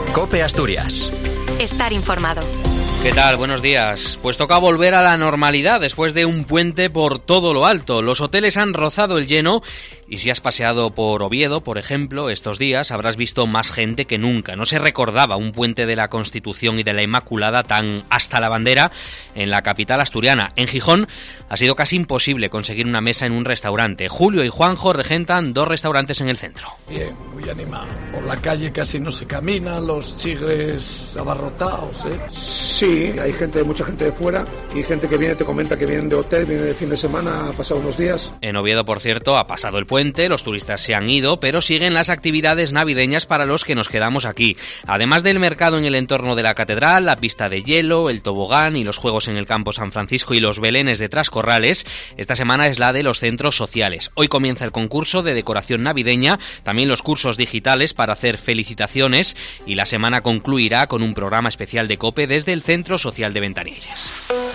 COPE Asturias. Estar informado. ¿Qué tal? Buenos días. Pues toca volver a la normalidad después de un puente por todo lo alto. Los hoteles han rozado el lleno y si has paseado por Oviedo, por ejemplo, estos días habrás visto más gente que nunca. No se recordaba un puente de la Constitución y de la Inmaculada tan hasta la bandera en la capital asturiana. En Gijón ha sido casi imposible conseguir una mesa en un restaurante. Julio y Juanjo regentan 2 restaurantes en el centro. Bien, muy animado. Por la calle casi no se camina, los chigres abarrotados, ¿eh? Sí, hay mucha gente de fuera y gente que viene, te comenta que vienen de hotel, viene de fin de semana, ha pasado unos días. En Oviedo, por cierto, ha pasado el puente, los turistas se han ido, pero siguen las actividades navideñas para los que nos quedamos aquí. Además del mercado en el entorno de la catedral, la pista de hielo, el tobogán y los juegos en el campo San Francisco y los belenes de Trascorrales, esta semana es la de los centros sociales. Hoy comienza el concurso de decoración navideña, también los cursos digitales para hacer felicitaciones y la semana concluirá con un programa especial de COPE desde el Centro Social de Ventanillas.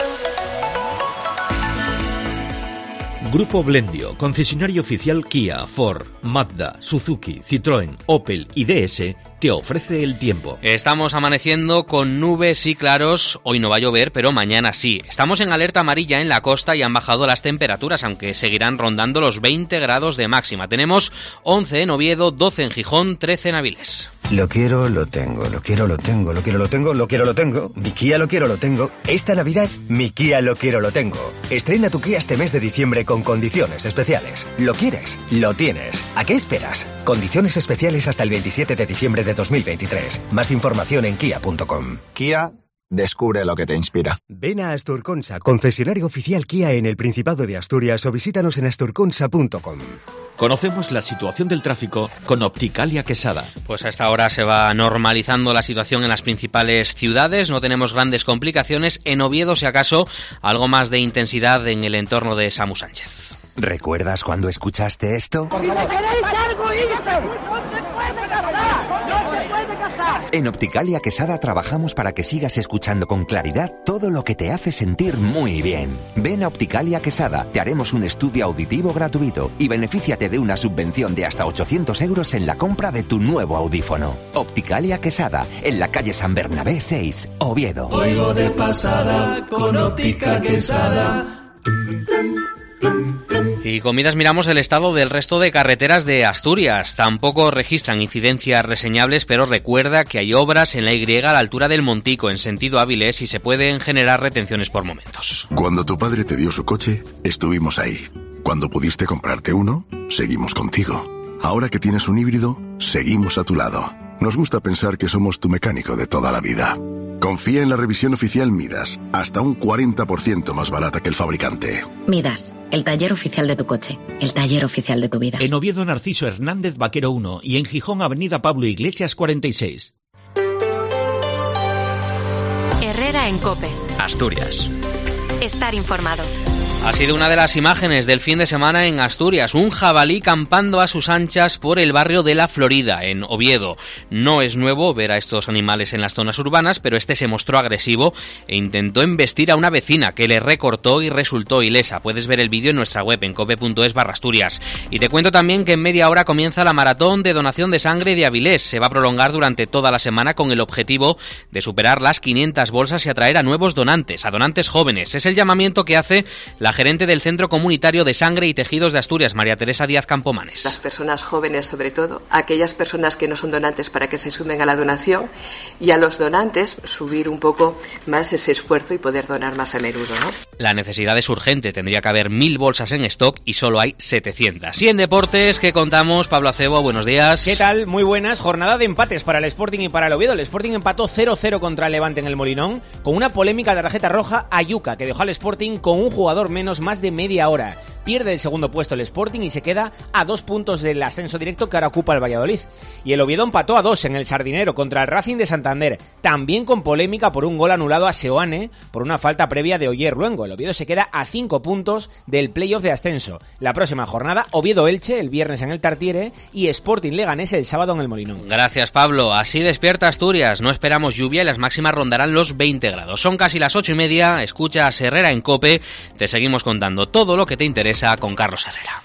Grupo Blendio, concesionario oficial Kia, Ford, Mazda, Suzuki, Citroën, Opel y DS, te ofrece el tiempo. Estamos amaneciendo con nubes y claros. Hoy no va a llover, pero mañana sí. Estamos en alerta amarilla en la costa y han bajado las temperaturas, aunque seguirán rondando los 20 grados de máxima. Tenemos 11 en Oviedo, 12 en Gijón, 13 en Avilés. Lo quiero, lo tengo. Lo quiero, lo tengo. Lo quiero, lo tengo. Lo quiero, lo tengo. Mi Kia lo quiero, lo tengo. Esta Navidad, mi Kia lo quiero, lo tengo. Estrena tu Kia este mes de diciembre con condiciones especiales. ¿Lo quieres? Lo tienes. ¿A qué esperas? Condiciones especiales hasta el 27 de diciembre de 2023. Más información en kia.com. Kia, descubre lo que te inspira. Ven a Asturconsa, concesionario oficial Kia en el Principado de Asturias, o visítanos en asturconsa.com. Conocemos la situación del tráfico con Opticalia Quesada. Pues a esta hora se va normalizando la situación en las principales ciudades, no tenemos grandes complicaciones. En Oviedo, si acaso, algo más de intensidad en el entorno de Samu Sánchez. ¿Recuerdas cuando escuchaste esto? ¡Si me queréis algo, irse! ¡No se puede casar! ¡No se puede casar! En Opticalia Quesada trabajamos para que sigas escuchando con claridad todo lo que te hace sentir muy bien. Ven a Opticalia Quesada, te haremos un estudio auditivo gratuito y benefíciate de una subvención de hasta 800 euros en la compra de tu nuevo audífono. Opticalia Quesada, en la calle San Bernabé 6, Oviedo. Oigo de pasada con Óptica Quesada. Y con miras miramos el estado del resto de carreteras de Asturias. Tampoco registran incidencias reseñables, pero recuerda que hay obras en la Y a la altura del Montico, en sentido Avilés, y se pueden generar retenciones por momentos. Cuando tu padre te dio su coche, estuvimos ahí. Cuando pudiste comprarte uno, seguimos contigo. Ahora que tienes un híbrido, seguimos a tu lado. Nos gusta pensar que somos tu mecánico de toda la vida. Confía en la revisión oficial Midas, hasta un 40% más barata que el fabricante. Midas, el taller oficial de tu coche, el taller oficial de tu vida. En Oviedo, Narciso Hernández Vaquero 1 y en Gijón, Avenida Pablo Iglesias 46. Herrera en COPE. Asturias. Estar informado. Ha sido una de las imágenes del fin de semana en Asturias, un jabalí campando a sus anchas por el barrio de La Florida, en Oviedo. No es nuevo ver a estos animales en las zonas urbanas, pero este se mostró agresivo e intentó embestir a una vecina que le recortó y resultó ilesa. Puedes ver el vídeo en nuestra web en cope.es/Asturias. Y te cuento también que en media hora comienza la maratón de donación de sangre de Avilés. Se va a prolongar durante toda la semana con el objetivo de superar las 500 bolsas y atraer a nuevos donantes, a donantes jóvenes. Es el llamamiento que hace la gerente del Centro Comunitario de Sangre y Tejidos de Asturias, María Teresa Díaz Campomanes. Las personas jóvenes, sobre todo, aquellas personas que no son donantes, para que se sumen a la donación, y a los donantes subir un poco más ese esfuerzo y poder donar más a menudo, ¿no? La necesidad es urgente, tendría que haber 1000 bolsas en stock y solo hay 700. Y en deportes, ¿qué contamos? Pablo Acebo, buenos días. ¿Qué tal? Muy buenas. Jornada de empates para el Sporting y para el Oviedo. El Sporting empató 0-0 contra el Levante en el Molinón, con una polémica de tarjeta roja a Yuca, que dejó al Sporting con un jugador menos más de media hora. Pierde el segundo puesto el Sporting y se queda a 2 puntos del ascenso directo que ahora ocupa el Valladolid. Y el Oviedo empató a 2 en el Sardinero contra el Racing de Santander, también con polémica por un gol anulado a Seoane por una falta previa de Oyer Luengo. El Oviedo se queda a 5 puntos del playoff de ascenso. La próxima jornada, Oviedo-Elche el viernes en el Tartiere y Sporting Leganés el sábado en el Molinón. Gracias, Pablo. Así despierta Asturias. No esperamos lluvia y las máximas rondarán los 20 grados. Son casi las 8:30. Escuchas Herrera en COPE. Te seguimos contando todo lo que te interesa con Carlos Herrera.